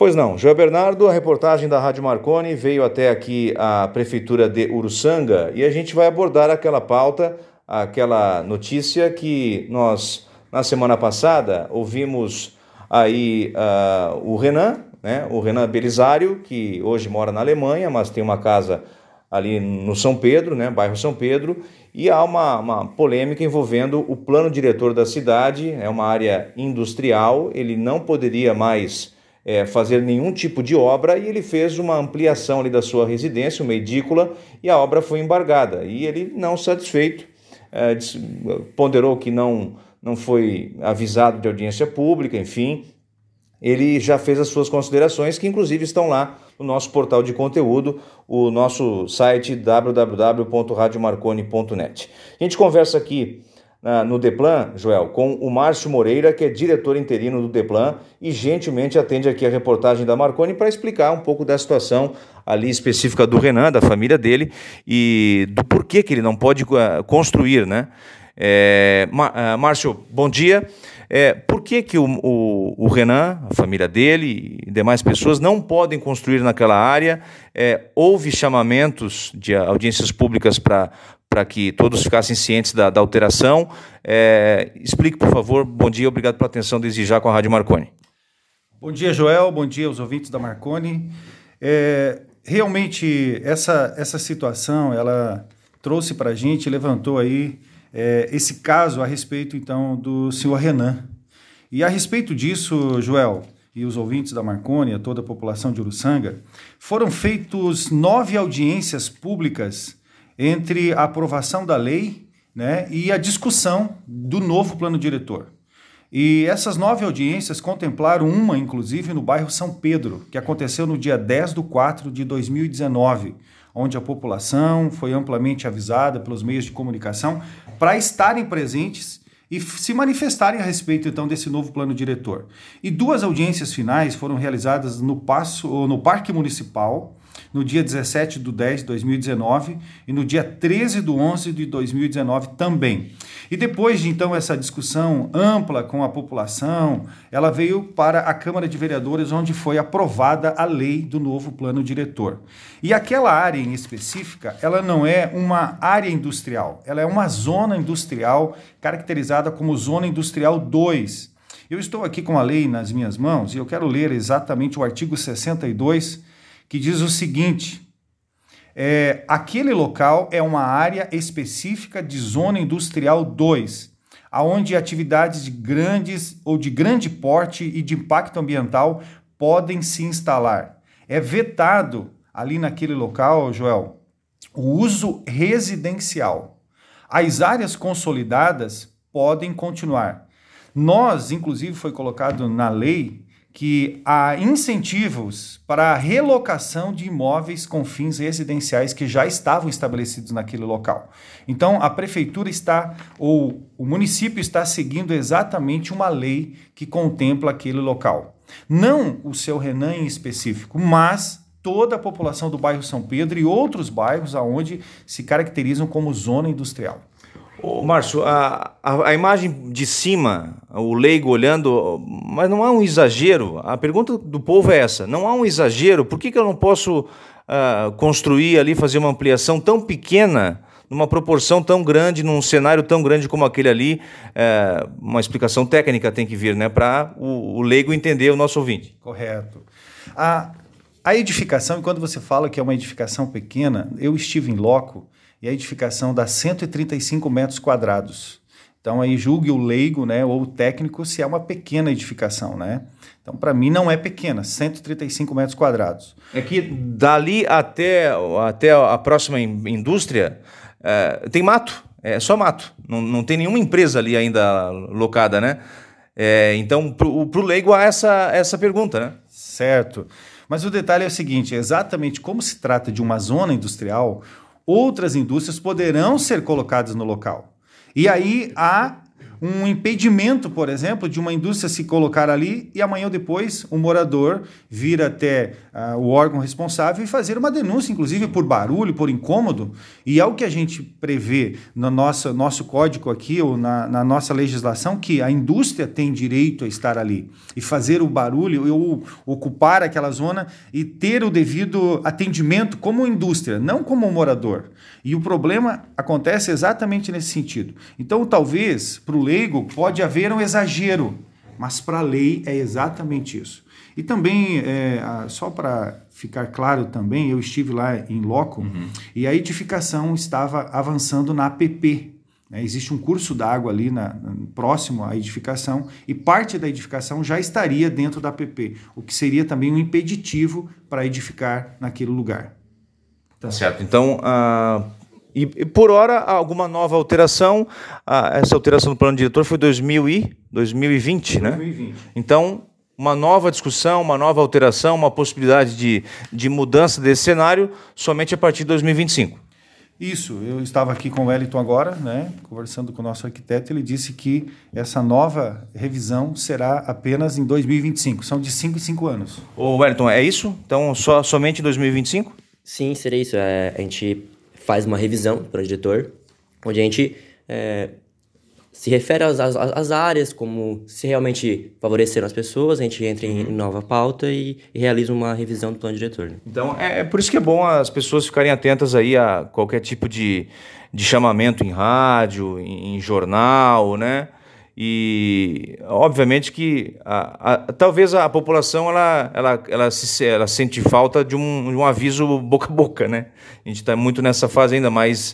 Pois não, Joel Bernardo, a reportagem da Rádio Marconi veio até aqui a Prefeitura de Uruçanga e a gente vai abordar aquela pauta, aquela notícia que nós, na semana passada, ouvimos aí o Renan, né, o Renan Belisário, que hoje mora na Alemanha, mas tem uma casa ali no São Pedro, né, bairro São Pedro, e há uma polêmica envolvendo o plano diretor da cidade, é uma área industrial, ele não poderia mais fazer nenhum tipo de obra e ele fez uma ampliação ali da sua residência, uma edícula, e a obra foi embargada. E ele, não satisfeito, ponderou que não foi avisado de audiência pública, enfim, ele já fez as suas considerações, que inclusive estão lá no nosso portal de conteúdo, o nosso site www.radiomarconi.net. A gente conversa aqui no Deplan, Joel, com o Márcio Moreira, que é diretor interino do Deplan e gentilmente atende aqui a reportagem da Marconi para explicar um pouco da situação ali específica do Renan, da família dele e do porquê que ele não pode construir, né? Márcio, bom dia. Por que o Renan, a família dele e demais pessoas não podem construir naquela área? Houve chamamentos de audiências públicas para que todos ficassem cientes da alteração. Explique, por favor. Bom dia, obrigado pela atenção desde já com a Rádio Marconi. Bom dia, Joel. Bom dia aos ouvintes da Marconi. Realmente, essa situação, ela trouxe para a gente, levantou aí esse caso a respeito, então, do senhor Renan. E a respeito disso, Joel, e os ouvintes da Marconi, a toda a população de Uruçanga, foram feitas 9 audiências públicas entre a aprovação da lei, né, e a discussão do novo plano diretor. E essas 9 audiências contemplaram uma, inclusive, no bairro São Pedro, que aconteceu no dia 10/4/2019, onde a população foi amplamente avisada pelos meios de comunicação para estarem presentes e se manifestarem a respeito, então, desse novo plano diretor. E 2 audiências finais foram realizadas no Parque Municipal, no dia 17/10/2019 e no dia 13/11/2019 também. E depois de, então, essa discussão ampla com a população, ela veio para a Câmara de Vereadores, onde foi aprovada a lei do novo plano diretor. E aquela área em específica, ela não é uma área industrial, ela é uma zona industrial caracterizada como Zona Industrial 2. Eu estou aqui com a lei nas minhas mãos e eu quero ler exatamente o artigo 62, que diz o seguinte: aquele local é uma área específica de Zona Industrial 2, onde atividades de grande porte e de impacto ambiental podem se instalar. É vetado ali naquele local, Joel, o uso residencial. As áreas consolidadas podem continuar. Inclusive, foi colocado na lei que há incentivos para a relocação de imóveis com fins residenciais que já estavam estabelecidos naquele local. Então, a prefeitura o município está seguindo exatamente uma lei que contempla aquele local. Não o seu Renan em específico, mas toda a população do bairro São Pedro e outros bairros onde se caracterizam como zona industrial. Márcio, a imagem de cima, o leigo olhando, mas não há um exagero? A pergunta do povo é essa: não há um exagero? Por que eu não posso construir ali, fazer uma ampliação tão pequena, numa proporção tão grande, num cenário tão grande como aquele ali? Uma explicação técnica tem que vir, né, para o leigo entender, o nosso ouvinte. Correto. A edificação, e quando você fala que é uma edificação pequena, eu estive em loco, e a edificação dá 135 metros quadrados. Então, aí julgue o leigo, né, ou o técnico, se é uma pequena edificação, né? Então, para mim, não é pequena, 135 metros quadrados. É que dali até a próxima indústria tem mato, é só mato. Não tem nenhuma empresa ali ainda locada, né? Então, para o leigo há essa pergunta, né? Certo. Mas o detalhe é o seguinte: exatamente como se trata de uma zona industrial, outras indústrias poderão ser colocadas no local. E aí há um impedimento, por exemplo, de uma indústria se colocar ali e amanhã ou depois um morador vir até o órgão responsável e fazer uma denúncia, inclusive por barulho, por incômodo. E é o que a gente prevê no nosso código aqui, ou na nossa legislação, que a indústria tem direito a estar ali e fazer o barulho, ou ocupar aquela zona e ter o devido atendimento como indústria, não como morador. E o problema acontece exatamente nesse sentido. Então, talvez, para o leigo, pode haver um exagero, mas para a lei é exatamente isso. E também, só para ficar claro também, eu estive lá em loco e a edificação estava avançando na APP. Existe um curso d'água ali próximo à edificação e parte da edificação já estaria dentro da APP, o que seria também um impeditivo para edificar naquele lugar. Tá certo. Então, e por hora, alguma nova alteração? Essa alteração do plano diretor foi 2020, né? 2020. Então, uma nova discussão, uma nova alteração, uma possibilidade de mudança desse cenário somente a partir de 2025. Isso, eu estava aqui com o Wellington agora, né, conversando com o nosso arquiteto, ele disse que essa nova revisão será apenas em 2025, são de 5 em 5 anos. Ô Wellington, é isso? Então, somente em 2025? Sim, seria isso. A gente faz uma revisão do plano diretor, onde a gente se refere às áreas, como se realmente favoreceram as pessoas, a gente entra em nova pauta e realiza uma revisão do plano diretor. Né? Então, é por isso que é bom as pessoas ficarem atentas aí a qualquer tipo de chamamento em rádio, em jornal, né? E, obviamente, que talvez a população ela sente falta de um aviso boca a boca, né? A gente está muito nessa fase ainda, mas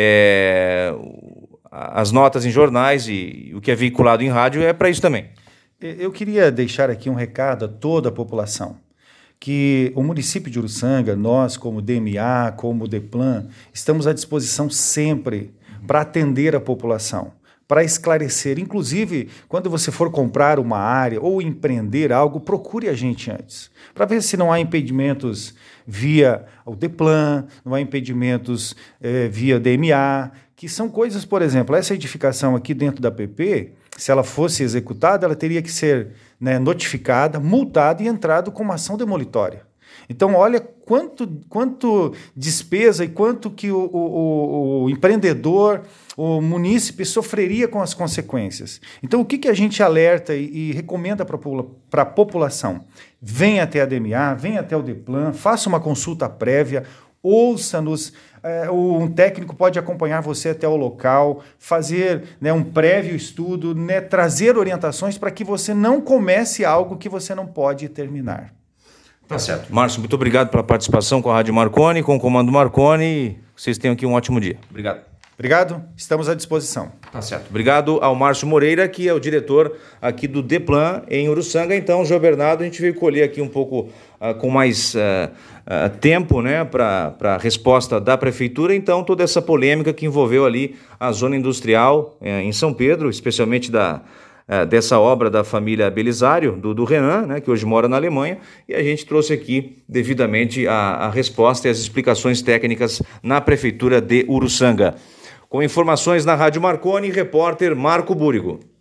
as notas em jornais e o que é veiculado em rádio é para isso também. Eu queria deixar aqui um recado a toda a população, que o município de Uruçanga, nós como DMA, como DEPLAN, estamos à disposição sempre para atender a população, para esclarecer. Inclusive, quando você for comprar uma área ou empreender algo, procure a gente antes, para ver se não há impedimentos via o DEPLAN, não há impedimentos via DMA, que são coisas, por exemplo, essa edificação aqui dentro da PP, se ela fosse executada, ela teria que ser notificada, multada e entrado com uma ação demolitória. Então, olha quanto despesa e quanto que o empreendedor, o munícipe sofreria com as consequências. Então, o que a gente alerta e recomenda para a população? Venha até a DMA, venha até o DEPLAN, faça uma consulta prévia, ouça-nos, um técnico pode acompanhar você até o local, fazer um prévio estudo, trazer orientações para que você não comece algo que você não pode terminar. Tá certo. Márcio, muito obrigado pela participação com a Rádio Marconi, com o Comando Marconi. Vocês tenham aqui um ótimo dia. Obrigado. Obrigado, estamos à disposição. Tá certo. Obrigado ao Márcio Moreira, que é o diretor aqui do DEPLAN em Uruçanga. Então, João Bernardo, a gente veio colher aqui um pouco com mais tempo, né, para a resposta da Prefeitura. Então, toda essa polêmica que envolveu ali a zona industrial em São Pedro, especialmente dessa obra da família Belisário, do Renan, né, que hoje mora na Alemanha, e a gente trouxe aqui devidamente a resposta e as explicações técnicas na Prefeitura de Uruçanga. Com informações na Rádio Marconi, repórter Marco Búrigo.